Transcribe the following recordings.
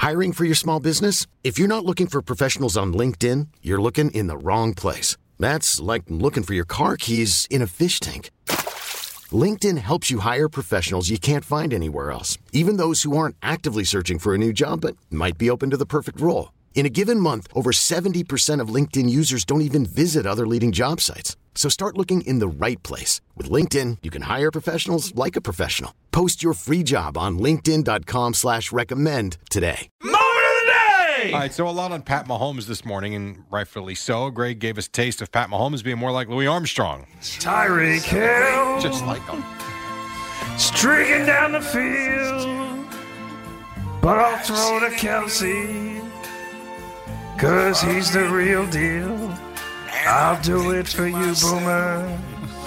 Hiring for your small business? If you're not looking for professionals on LinkedIn, you're looking in the wrong place. That's like looking for your car keys in a fish tank. LinkedIn helps you hire professionals you can't find anywhere else, even those who aren't actively searching for a new job but might be open to the perfect role. In a given month, over 70% of LinkedIn users don't even visit other leading job sites. So start looking in the right place. With LinkedIn, you can hire professionals like a professional. Post your free job on linkedin.com/recommend today. Moment of the day! All right, so a lot on Pat Mahomes this morning, and rightfully so. Greg gave us a taste of Pat Mahomes being more like Louis Armstrong. Tyreek Hill. Just like him. Streaking down the field. But I'll throw to Kelsey. 'Cause he's the real deal. I'll do it for you, Boomer.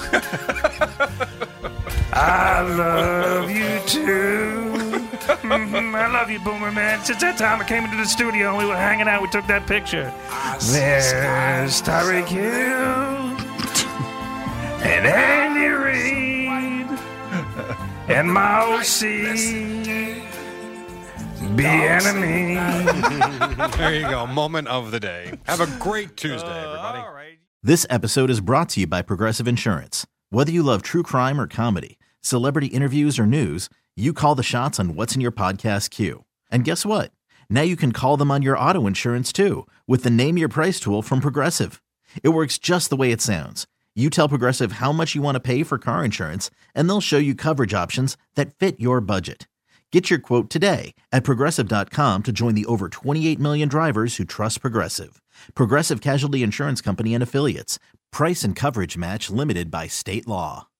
I love you too. I love you, Boomer, man. Since that time I came into the studio and we were hanging out, we took that picture. There's Tyreek Hill and Andy Reid and my OC. Be enemy. There you go. Moment of the day. Have a great Tuesday, everybody. All right. This episode is brought to you by Progressive Insurance. Whether you love true crime or comedy, celebrity interviews or news, you call the shots on what's in your podcast queue. And guess what? Now you can call them on your auto insurance too with the Name Your Price tool from Progressive. It works just the way it sounds. You tell Progressive how much you want to pay for car insurance, and they'll show you coverage options that fit your budget. Get your quote today at Progressive.com to join the over 28 million drivers who trust Progressive. Progressive Casualty Insurance Company and Affiliates. Price and coverage match limited by state law.